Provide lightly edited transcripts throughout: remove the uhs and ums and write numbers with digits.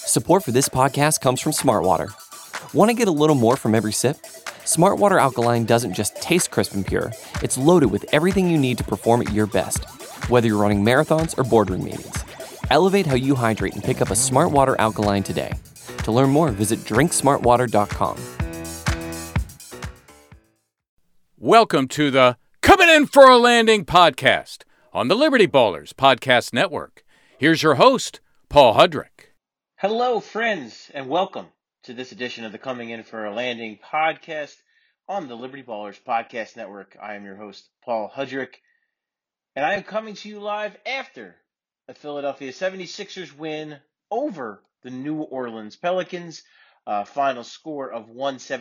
Support for this podcast comes from Smartwater. Want to get a little more from every sip? Smartwater Alkaline doesn't just taste crisp and pure, it's loaded with everything you need to perform at your best, whether you're running marathons or boardroom meetings. Elevate how you hydrate and pick up a Smartwater Alkaline today. To learn more, visit drinksmartwater.com. Welcome to the Coming In for a Landing podcast on the Liberty Ballers Podcast Network. Here's your host, Paul Hudrick. Hello, friends, and welcome to this edition of the Coming In for a Landing podcast on the Liberty Ballers Podcast Network. I am your host, Paul Hudrick, and I am coming to you live after a Philadelphia 76ers win over the New Orleans Pelicans, final score of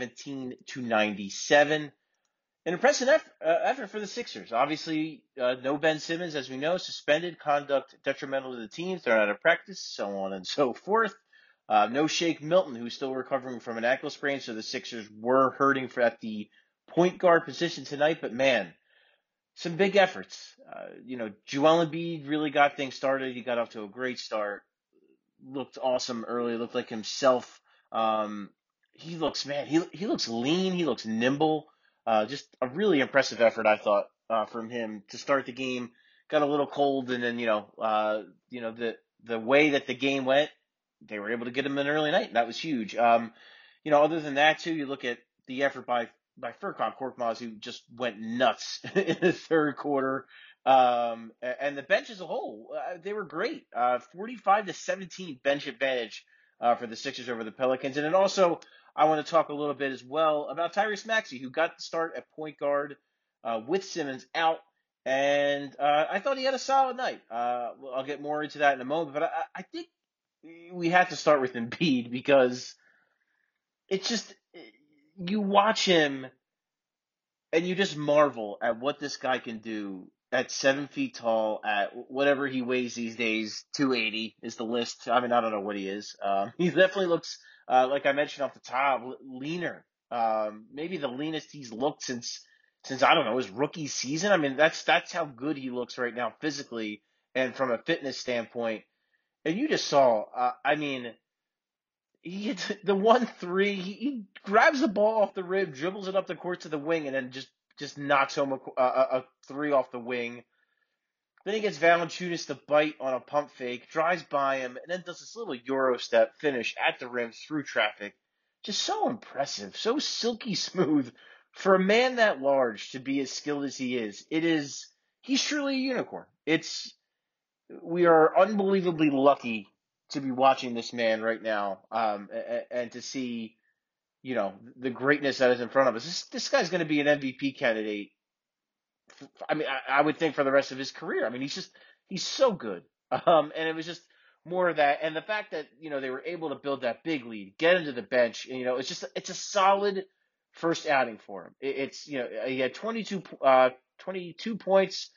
117-97. An impressive effort for the Sixers. Obviously, no Ben Simmons, as we know, suspended, conduct detrimental to the team, thrown out of practice, so on and so forth. No Shake Milton, who's still recovering from an ankle sprain, so the Sixers were hurting at the point guard position tonight. But man, some big efforts. Joel Embiid really got things started. He got off to a great start. Looked awesome early. Looked like himself. He looks lean. He looks nimble. Just a really impressive effort, I thought, from him to start the game. Got a little cold, and then the way that the game went, they were able to get him an early night. And that was huge. Other than that too, you look at the effort by Furkan Korkmaz, who just went nuts in the third quarter. And the bench as a whole, they were great. 45-17 bench advantage for the Sixers over the Pelicans, and then also, I want to talk a little bit as well about Tyrese Maxey, who got the start at point guard with Simmons out, and I thought he had a solid night. I'll get more into that in a moment, but I think we have to start with Embiid because it's just, you watch him and you just marvel at what this guy can do at 7 feet tall, at whatever he weighs these days. 280 is the list. I mean, I don't know what he is. He definitely looks, like I mentioned off the top, leaner. Maybe the leanest he's looked since I don't know, his rookie season. I mean, that's how good he looks right now physically and from a fitness standpoint. And you just saw, he hits the 1-3. He grabs the ball off the rim, dribbles it up the court to the wing, and then just knocks home a three off the wing. Then he gets Valanciunas to bite on a pump fake, drives by him, and then does this little Euro step finish at the rim through traffic. Just so impressive, so silky smooth for a man that large to be as skilled as he is. He's truly a unicorn. We are unbelievably lucky to be watching this man right now, and to see, the greatness that is in front of us. This guy's going to be an MVP candidate. I would think for the rest of his career. I mean, he's so good. And it was just more of that. And the fact that, they were able to build that big lead, get him to the bench, and, it's a solid first outing for him. He had 22 points,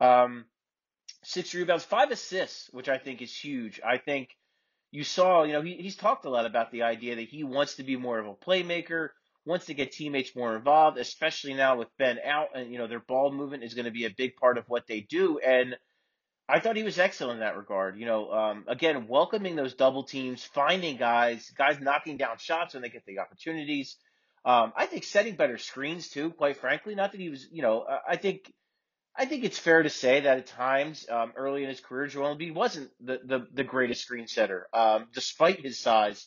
6 rebounds, 5 assists, which I think is huge. I think you saw, he's talked a lot about the idea that he wants to be more of a playmaker, wants to get teammates more involved, especially now with Ben out, and, their ball movement is going to be a big part of what they do. And I thought he was excellent in that regard. Again, welcoming those double teams, finding guys knocking down shots when they get the opportunities. I think setting better screens too, quite frankly. Not that he was, I think it's fair to say that at times, early in his career, Joel Embiid wasn't the greatest screen setter, despite his size.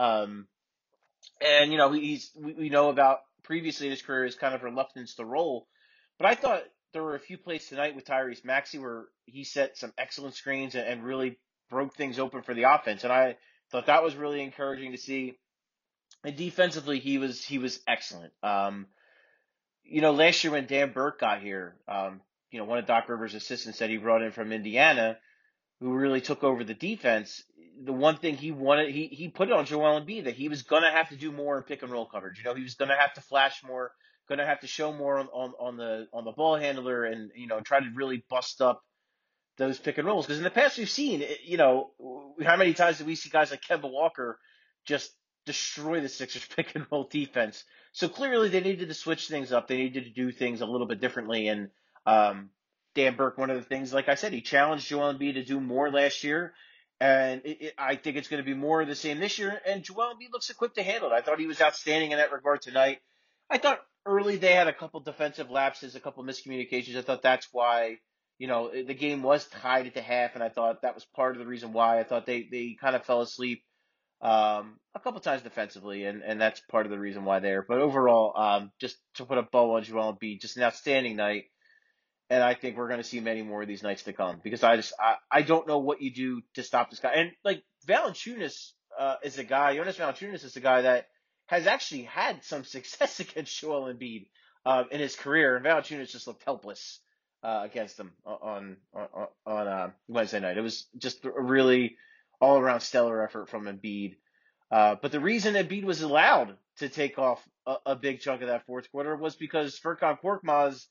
And, we know about previously in his career his kind of reluctance to roll. But I thought there were a few plays tonight with Tyrese Maxey where he set some excellent screens and really broke things open for the offense. And I thought that was really encouraging to see. And defensively, he was excellent. Last year when Dan Burke got here, one of Doc Rivers' assistants that he brought in from Indiana, who really took over the defense, the one thing he wanted, he put it on Joel Embiid that he was going to have to do more in pick and roll coverage. He was going to have to flash more, going to have to show more on the ball handler, and try to really bust up those pick and rolls. Because in the past we've seen, how many times did we see guys like Kemba Walker just destroy the Sixers pick and roll defense? So clearly they needed to switch things up. They needed to do things a little bit differently. And Dan Burke, one of the things, like I said, he challenged Joel Embiid to do more last year. And I think it's going to be more of the same this year. And Joel Embiid looks equipped to handle it. I thought he was outstanding in that regard tonight. I thought early they had a couple defensive lapses, a couple miscommunications. I thought that's why, the game was tied at the half, and I thought that was part of the reason why. I thought they kind of fell asleep a couple times defensively, and that's part of the reason why there. But overall, just to put a bow on Joel Embiid, just an outstanding night. And I think we're going to see many more of these nights to come because I don't know what you do to stop this guy. And like Valanciunas is a guy, Jonas Valanciunas is a guy that has actually had some success against Joel Embiid in his career, and Valanciunas just looked helpless against him on Wednesday night. It was just a really all around stellar effort from Embiid. But the reason Embiid was allowed to take off a big chunk of that fourth quarter was because Furkan Korkmaz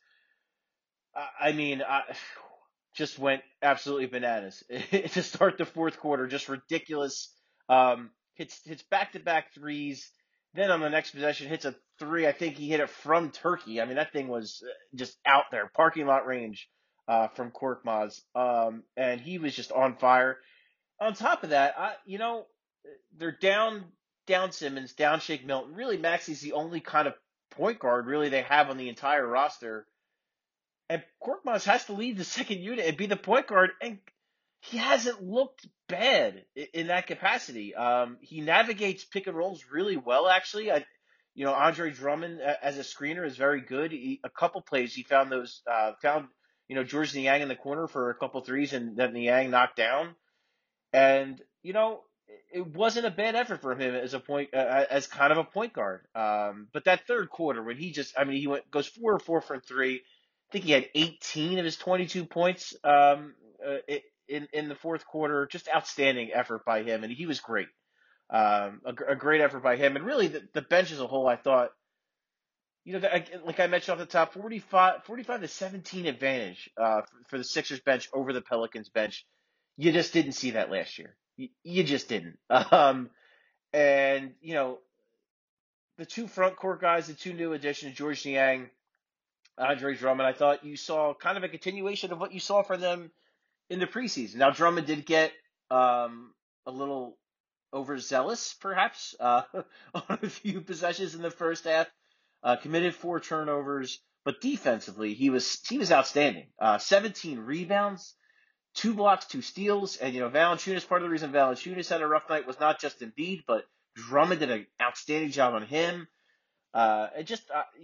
just went absolutely bananas to start the fourth quarter. Just ridiculous. Hits back-to-back threes. Then on the next possession, hits a three. I think he hit it from Turkey. I mean, that thing was just out there, parking lot range from Korkmaz. And he was just on fire. On top of that, they're down Simmons, down Shake Milton. Really, Maxi's the only kind of point guard really they have on the entire roster. And Korkmaz has to lead the second unit and be the point guard, and he hasn't looked bad in that capacity. He navigates pick and rolls really well, actually. Andre Drummond as a screener is very good. A couple plays he found Georges Niang in the corner for a couple threes, and then Niang knocked down. And it wasn't a bad effort for him as kind of a point guard. But that third quarter when he goes 4 or 4 from 3. I think he had 18 of his 22 points in the fourth quarter. Just outstanding effort by him, and he was great. A great effort by him, and really the bench as a whole. I thought, like I mentioned off the top, 45 to 17 advantage for the Sixers bench over the Pelicans bench. You just didn't see that last year. You just didn't. And the two front court guys, the two new additions, Georges Niang, Andre Drummond, I thought you saw kind of a continuation of what you saw from them in the preseason. Now, Drummond did get a little overzealous, perhaps, on a few possessions in the first half. Committed 4 turnovers, but defensively, he was outstanding. 17 rebounds, 2 blocks, 2 steals, and Valanciunas. Part of the reason Valanciunas had a rough night was not just Embiid, but Drummond did an outstanding job on him. And just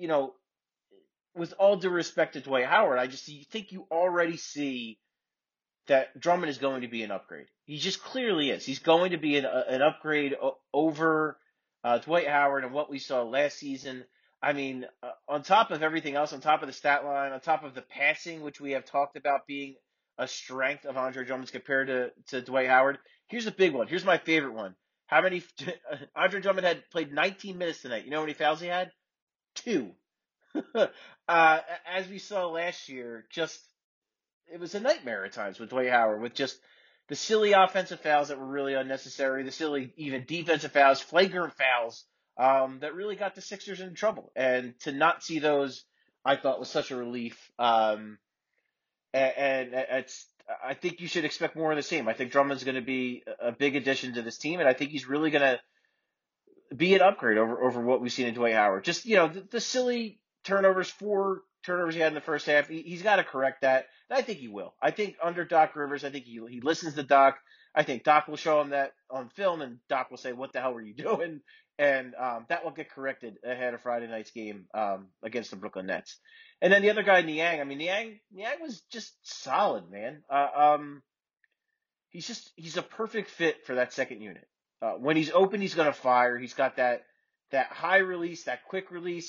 with all due respect to Dwight Howard, you think you already see that Drummond is going to be an upgrade. He just clearly is. He's going to be an upgrade over Dwight Howard and what we saw last season. I mean, on top of everything else, on top of the stat line, on top of the passing, which we have talked about being a strength of Andre Drummond's compared to Dwight Howard, here's a big one. Here's my favorite one. Andre Drummond had played 19 minutes tonight. You know how many fouls he had? 2. As we saw last year, it was a nightmare at times with Dwight Howard, with just the silly offensive fouls that were really unnecessary, the silly even defensive fouls, flagrant fouls that really got the Sixers in trouble. And to not see those, I thought was such a relief. And I think you should expect more of the same. I think Drummond's going to be a big addition to this team, and I think he's really going to be an upgrade over what we've seen in Dwight Howard. Just, the silly turnovers, 4 turnovers he had in the first half, he's got to correct that. And I think he will. I think under Doc Rivers, I think he listens to Doc. I think Doc will show him that on film, and Doc will say, "What the hell were you doing?" And that will get corrected ahead of Friday night's game against the Brooklyn Nets. And then the other guy, Niang. I mean, Niang was just solid, man. He's a perfect fit for that second unit. When he's open, he's going to fire. He's got that high release, that quick release.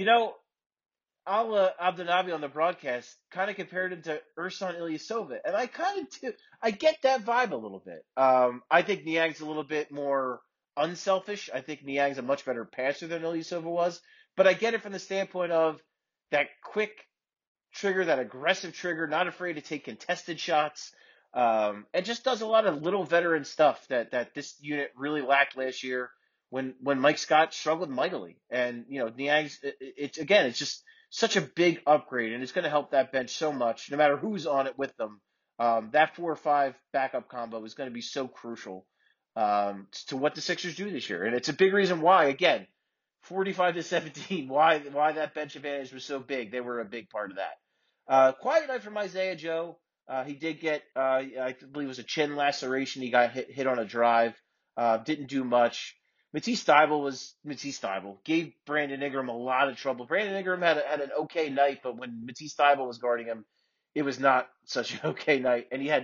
Al Abdenabi on the broadcast kind of compared him to Ersan Ilyasova, and I kind of do. I get that vibe a little bit. I think Niang's a little bit more unselfish. I think Niang's a much better passer than Ilyasova was, but I get it from the standpoint of that quick trigger, that aggressive trigger, not afraid to take contested shots, and just does a lot of little veteran stuff that this unit really lacked last year when Mike Scott struggled mightily. And Niang's it's just such a big upgrade, and it's going to help that bench so much, no matter who's on it with them. That 4 or 5 backup combo is going to be so crucial to what the Sixers do this year. And it's a big reason why, again, 45-17, why that bench advantage was so big. They were a big part of that. Quiet night from Isaiah Joe. He did get, I believe it was a chin laceration. He got hit on a drive. Didn't do much. Matisse Thybulle was Matisse Thybulle. Gave Brandon Ingram a lot of trouble. Brandon Ingram had an okay night, but when Matisse Thybulle was guarding him, it was not such an okay night. And he had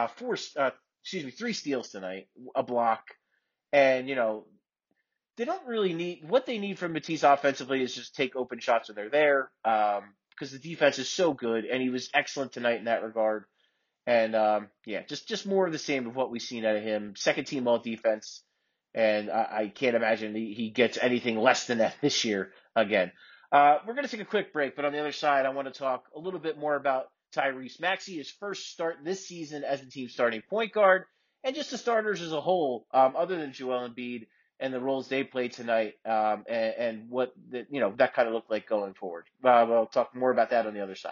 3 steals tonight, a block, and they don't really need what they need from Matisse offensively is just take open shots when they're there, because the defense is so good, and he was excellent tonight in that regard. And just more of the same of what we've seen out of him. Second team all defense, and I can't imagine he gets anything less than that this year again. We're going to take a quick break, but on the other side, I want to talk a little bit more about Tyrese Maxey, his first start this season as the team's starting point guard, and just the starters as a whole, other than Joel Embiid and the roles they played tonight, and what that kind of looked like going forward. We'll talk more about that on the other side.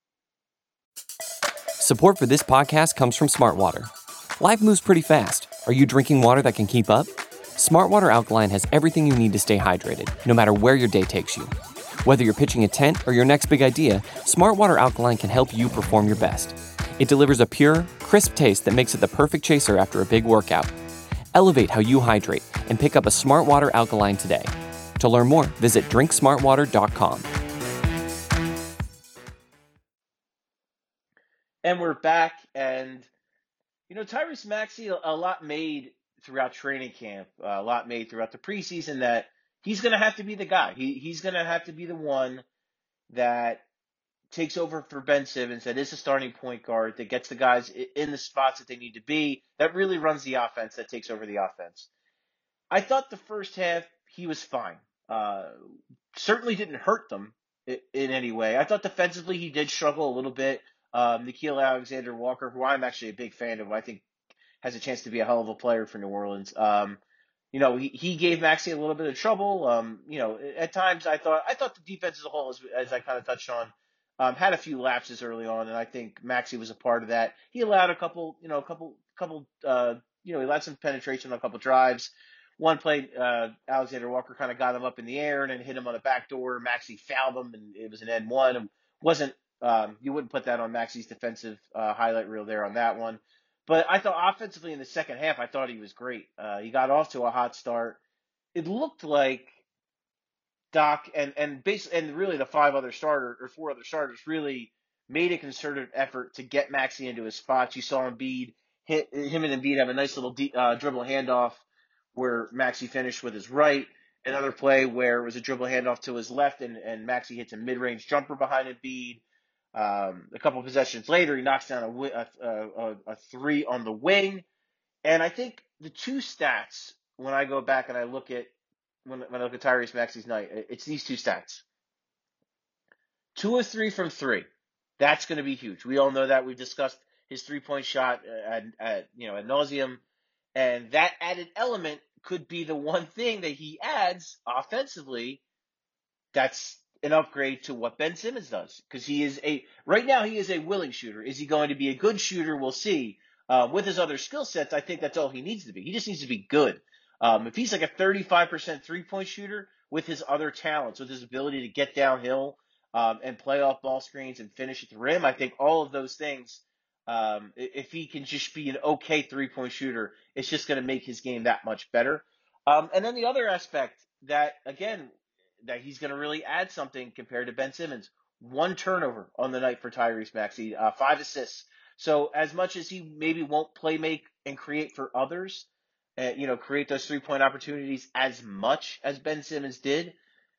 Support for this podcast comes from Smartwater. Life moves pretty fast. Are you drinking water that can keep up? Smartwater Alkaline has everything you need to stay hydrated, no matter where your day takes you. Whether you're pitching a tent or your next big idea, Smartwater Alkaline can help you perform your best. It delivers a pure, crisp taste that makes it the perfect chaser after a big workout. Elevate how you hydrate and pick up a Smartwater Alkaline today. To learn more, visit drinksmartwater.com. And we're back, and Tyrese Maxey, a lot made throughout training camp, a lot made throughout the preseason that he's going to have to be the guy. He's going to have to be the one that takes over for Ben Simmons, that is a starting point guard, that gets the guys in the spots that they need to be, that really runs the offense, that takes over the offense. I thought the first half he was fine. Certainly didn't hurt them in any way. I thought defensively he did struggle a little bit. Nickeil Alexander-Walker, who I'm actually a big fan of, I think has a chance to be a hell of a player for New Orleans. He gave Maxey a little bit of trouble. At times I thought the defense as a whole, as I kind of touched on, had a few lapses early on, and I think Maxey was a part of that. He allowed he allowed some penetration on a couple drives. One play, Alexander Walker kind of got him up in the air and then hit him on a backdoor. Maxey fouled him, and it was an N1. It wasn't you wouldn't put that on Maxey's defensive highlight reel there on that one. But I thought offensively in the second half, I thought he was great. He got off to a hot start. It looked like Doc and really the 4 other starters really made a concerted effort to get Maxey into his spots. You saw him and Embiid have a nice little dribble handoff where Maxey finished with his right. Another play where it was a dribble handoff to his left, and Maxey hits a mid-range jumper behind Embiid. A couple of possessions later, he knocks down a 3 on the wing. And I think the two stats, when I go back and I look at when I look at Tyrese Maxey's night, it's these two stats. 2 of 3 from 3. That's going to be huge. We all know that. We've discussed his 3-point shot ad nauseum. And that added element could be the one thing that he adds offensively that's an upgrade to what Ben Simmons does. Because right now he is a willing shooter. Is he going to be a good shooter? We'll see. With his other skill sets, I think that's all he needs to be. He just needs to be good. If he's like a 35% 3-point shooter with his other talents, with his ability to get downhill and play off ball screens and finish at the rim, I think all of those things, if he can just be an okay 3-point shooter, it's just going to make his game that much better. And then the other aspect that he's going to really add something compared to Ben Simmons, 1 turnover on the night for Tyrese Maxey, 5 assists. So as much as he maybe won't play make and create for others, create those 3-point opportunities as much as Ben Simmons did,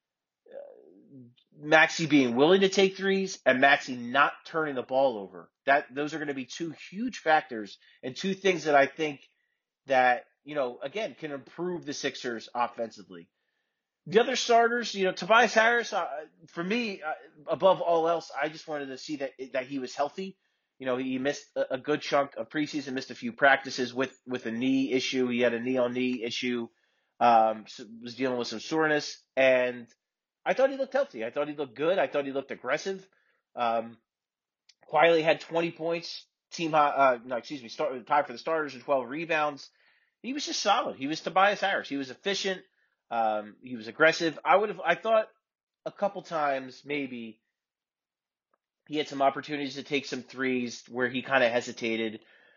Maxey being willing to take threes and Maxey not turning the ball over, those are going to be 2 huge factors and 2 things that I think that, again, can improve the Sixers offensively. The other starters, Tobias Harris, for me, above all else, I just wanted to see that he was healthy. He missed a good chunk of preseason, missed a few practices with a knee issue. He had a knee-on-knee issue, was dealing with some soreness, and I thought he looked healthy. I thought he looked good. I thought he looked aggressive. Quietly had 20 points, tied for the starters with 12 rebounds. He was just solid. He was Tobias Harris. He was efficient. He was aggressive. I thought a couple times maybe he had some opportunities to take some threes where he kind of hesitated.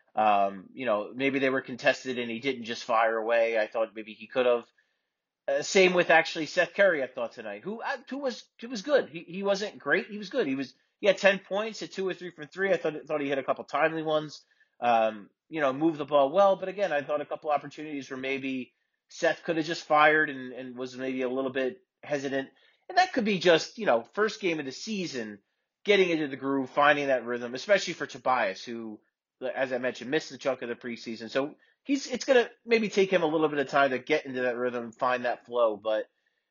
Maybe they were contested and he didn't just fire away. I thought maybe he could have. Same with actually Seth Curry, I thought tonight, who was good. He wasn't great. He was good. He had 10 points, at 2 or 3 from three. I thought he had a couple timely ones. Moved the ball well, but again, I thought a couple opportunities where maybe Seth could have just fired and was maybe a little bit hesitant. And that could be just, first game of the season, getting into the groove, finding that rhythm, especially for Tobias, who, as I mentioned, missed a chunk of the preseason. So it's going to maybe take him a little bit of time to get into that rhythm, find that flow. But,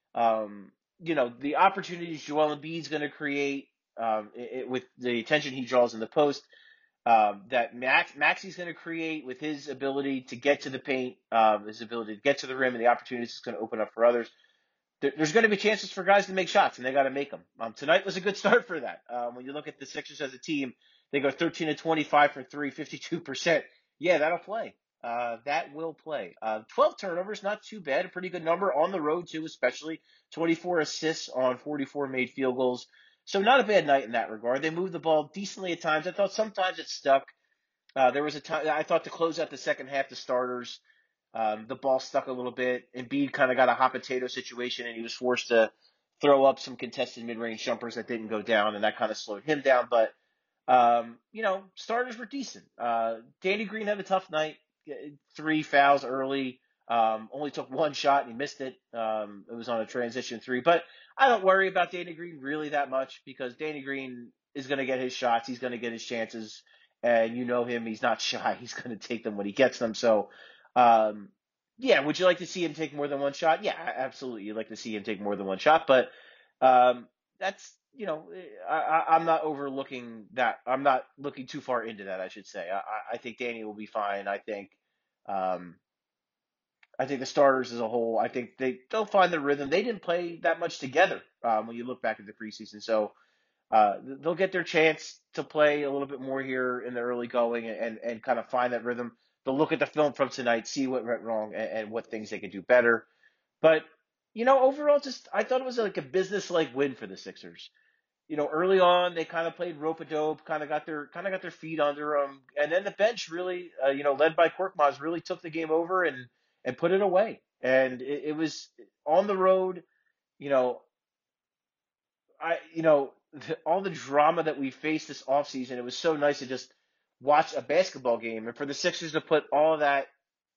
the opportunities Joel Embiid's going to create with the attention he draws in the post, that Maxi's going to create with his ability to get to the paint, his ability to get to the rim, and the opportunities it's going to open up for others. There's going to be chances for guys to make shots, and they got to make them. Tonight was a good start for that. When you look at the Sixers as a team, they go 13 to 25 for three, 52%. Yeah, that'll play. That will play. 12 turnovers, not too bad. A pretty good number on the road, too, especially 24 assists on 44 made field goals. So not a bad night in that regard. They moved the ball decently at times. I thought sometimes it stuck. There was a time I thought to close out the second half, the starters, the ball stuck a little bit. Embiid kind of got a hot potato situation, and he was forced to throw up some contested mid-range jumpers that didn't go down, and that kind of slowed him down. But, starters were decent. Danny Green had a tough night. 3 fouls early. Only took one shot and he missed it. It was on a transition three. But I don't worry about Danny Green really that much because Danny Green is going to get his shots. He's going to get his chances. And you know him. He's not shy. He's going to take them when he gets them. So, would you like to see him take more than one shot? Yeah, absolutely. You'd like to see him take more than one shot. But that's, I'm not overlooking that. I'm not looking too far into that, I should say. I think Danny will be fine. I think the starters as a whole, I think they'll find their rhythm. They didn't play that much together when you look back at the preseason. So they'll get their chance to play a little bit more here in the early going and kind of find that rhythm. They'll look at the film from tonight, see what went wrong and what things they could do better. But, overall, I thought it was like a business-like win for the Sixers. Early on they kind of played rope-a-dope, kind of got their feet under them, and then the bench really, led by Korkmaz, really took the game over and put it away. And it was on the road, all the drama that we faced this offseason. It was so nice to just watch a basketball game, and for the Sixers to put all that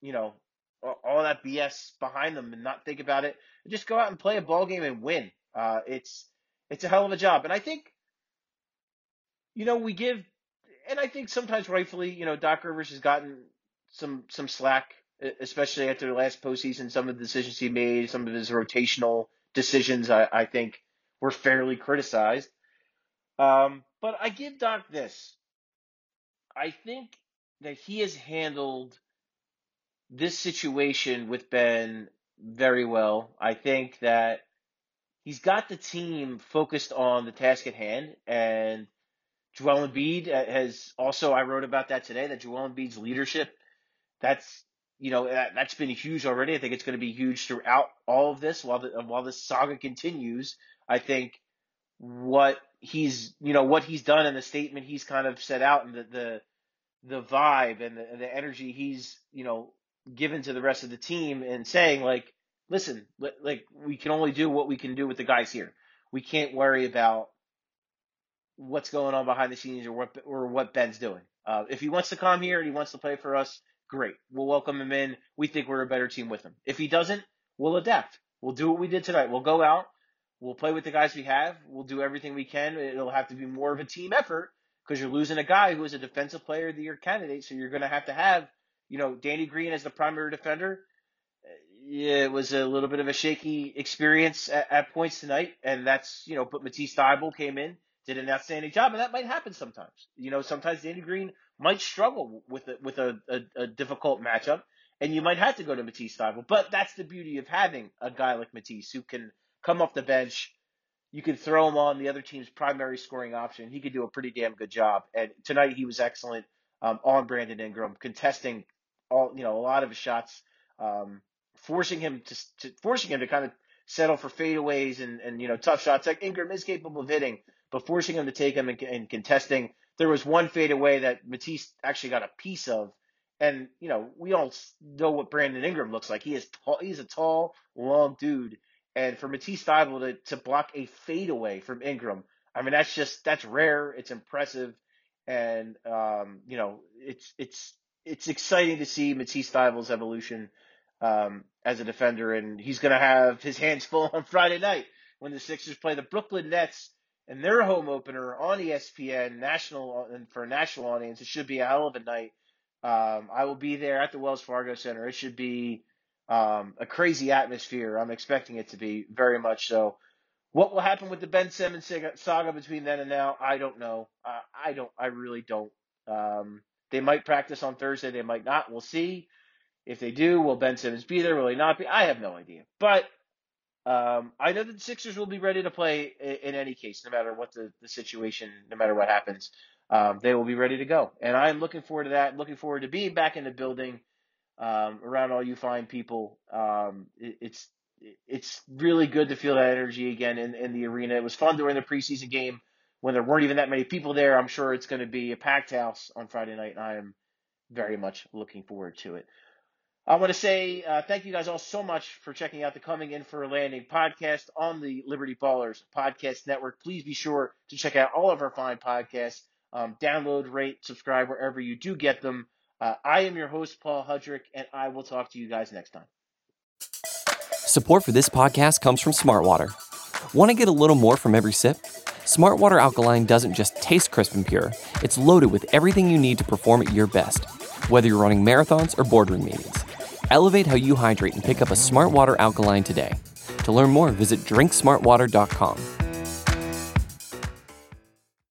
BS behind them and not think about it, and just go out and play a ball game and win. It's a hell of a job. And I think, I think sometimes rightfully, Doc Rivers has gotten some slack, especially after the last postseason. Some of the decisions he made, some of his rotational decisions, I think were fairly criticized. But I give Doc this. I think that he has handled this situation with Ben very well. I think that he's got the team focused on the task at hand, and Joel Embiid has also, I wrote about that today, that Joel Embiid's leadership, that's been huge already. I think it's going to be huge throughout all of this while this saga continues. I think what he's done in the statement he's kind of set out, and the vibe and the energy he's, given to the rest of the team, and saying, like, listen, like, we can only do what we can do with the guys here. We can't worry about what's going on behind the scenes or what Ben's doing. If he wants to come here and he wants to play for us, great. We'll welcome him in. We think we're a better team with him. If he doesn't, we'll adapt. We'll do what we did tonight. We'll go out. We'll play with the guys we have. We'll do everything we can. It'll have to be more of a team effort because you're losing a guy who is a defensive player of the year candidate. So you're going to have, Danny Green as the primary defender. Yeah, it was a little bit of a shaky experience at points tonight. And that's, but Matisse Thybulle came in, did an outstanding job. And that might happen sometimes. Sometimes Danny Green might struggle with a difficult matchup. And you might have to go to Matisse Thybulle. But that's the beauty of having a guy like Matisse who can come off the bench. You can throw him on the other team's primary scoring option. He could do a pretty damn good job. And tonight he was excellent. on Brandon Ingram, contesting a lot of his shots, forcing him to kind of settle for fadeaways and tough shots like Ingram is capable of hitting, but forcing him to take them and contesting. There was one fadeaway that Matisse actually got a piece of, and we all know what Brandon Ingram looks like. He's a tall, long dude, and for Matisse Thybulle to block a fadeaway from Ingram, I mean that's rare. It's impressive, and it's exciting to see Matisse Thybulle's evolution as a defender, and he's going to have his hands full on Friday night when the Sixers play the Brooklyn Nets in their home opener on ESPN and for a national audience. It should be a hell of a night. I will be there at the Wells Fargo Center. It should be a crazy atmosphere. I'm expecting it to be very much so. What will happen with the Ben Simmons saga between then and now? I don't know. I really don't. They might practice on Thursday. They might not. We'll see. If they do, will Ben Simmons be there? Will he not be? I have no idea. But I know that the Sixers will be ready to play in any case, no matter what the situation, no matter what happens. They will be ready to go. And I'm looking forward to that. Looking forward to being back in the building around all you fine people. It's really good to feel that energy again in the arena. It was fun during the preseason game when there weren't even that many people there. I'm sure it's going to be a packed house on Friday night, and I am very much looking forward to it. I want to say thank you guys all so much for checking out the Coming In for a Landing podcast on the Liberty Ballers Podcast Network. Please be sure to check out all of our fine podcasts. Download, rate, subscribe wherever you do get them. I am your host, Paul Hudrick, and I will talk to you guys next time. Support for this podcast comes from Smartwater. Want to get a little more from every sip? Smartwater Alkaline doesn't just taste crisp and pure. It's loaded with everything you need to perform at your best, whether you're running marathons or boardroom meetings. Elevate how you hydrate and pick up a Smartwater Alkaline today. To learn more, visit drinksmartwater.com.